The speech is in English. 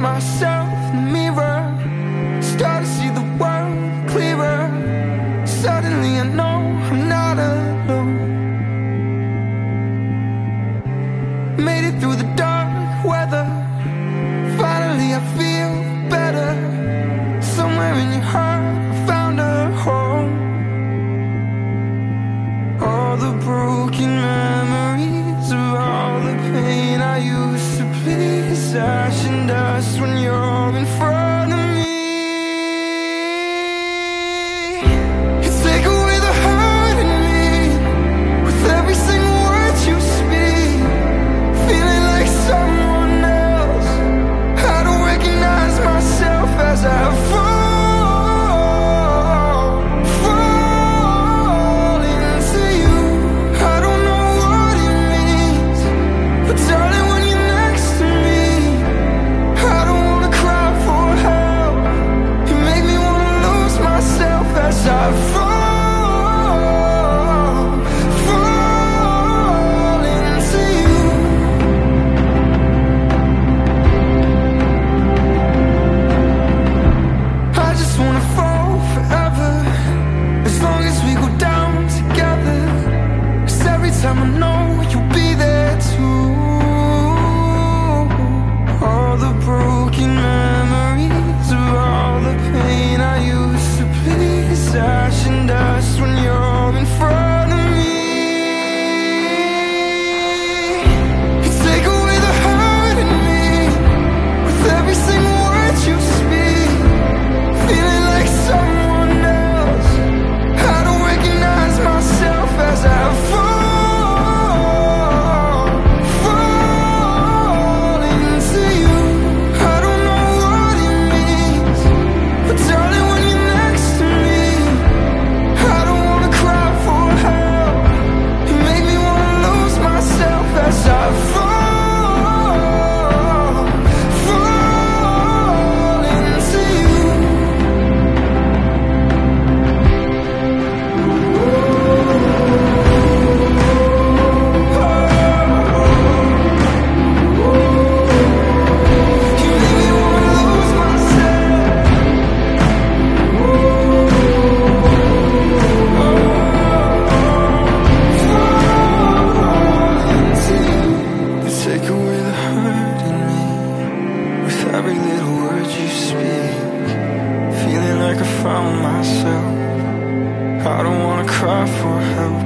myself in the mirror, start to see the world clearer. Suddenly I know I'm not alone. Made it through the dark weather, finally I feel better. Somewhere in your heart I found a home. All the broken memories of all the pain I used to please, ash and dust when you're in front of me. You take away the hurt in me with every single word you speak. Feeling like someone else, I don't recognize myself as I fall into you. I don't know what it means, but darling, when you're next to me, I don't wanna cry for help. You make me wanna lose myself as I fall into you. I just wanna fall forever, as long as we go down together. 'Cause every time I know you'll be there too. All the broken memories of all the pain I used to please, ash and dust when you're in front of me. You take away the hurt in me with every single word you speak. Feeling like someone else, I don't recognize myself as I fall into you. I don't know what it means, but darling, when you're next to me, I don't wanna cry for help. You make me wanna lose myself as I fall into you. You make me wanna lose myself. You take away the hurt in me with every little word you speak. Feeling like I found myself, I don't wanna cry for help.